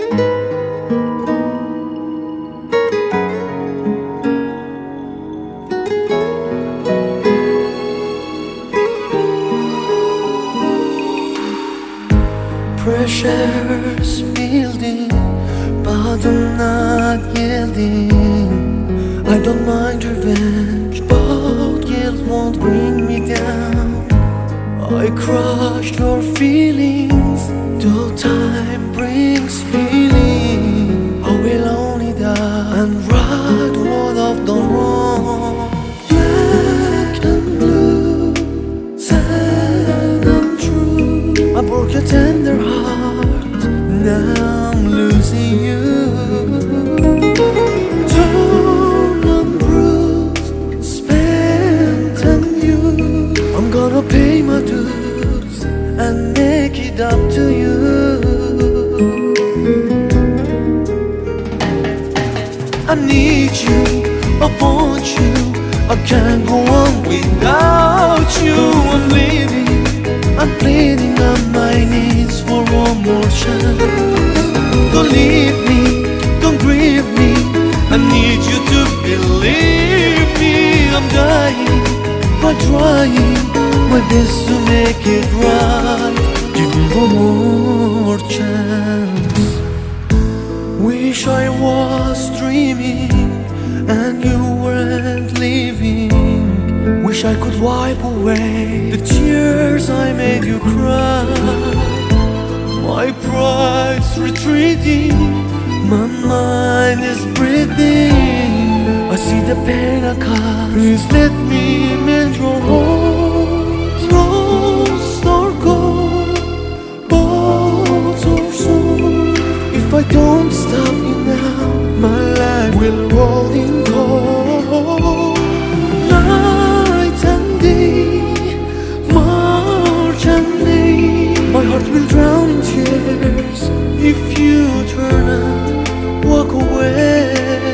Pressure's building, but I'm not yielding. I don't mind revenge, but guilt won't bring me down. I crushed your feelings, though time brings healing. I will only die and right what I've done wrong. Black and blue, sad and true. I broke your tender heart, now I'm losing you. Torn and bruised, spent and used. I'm gonna pay my dues and make it up to you. I need you, I want you, I can't go on without you. I'm bleeding, I'm pleading on my knees for one more chance. Don't leave me, don't grieve me, I need you to believe me. I'm dying, by trying my best to make it right. Give me one more chance. Wish I was dreaming and you weren't leaving. Wish I could wipe away the tears I made you cry. My pride's retreating, my mind is breathing. I see the pain I caused. Please let me mend your heart. Lost or gone, both or soon. If I don't stop you now, my life will roll in cold. Night and day, March and May. My heart will drown in tears if you turn and walk away.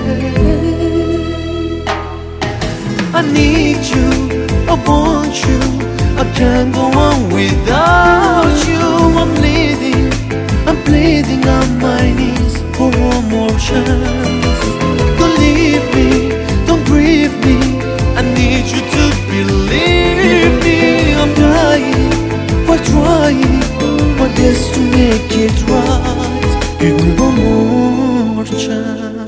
I need you, I want you, I can't go on without you. I'm bleeding, I'm pleading on my knees for one more chance. Don't leave me, don't grieve me, I need you to believe me. I'm dying, by trying my best to make it right. Give me one more chance.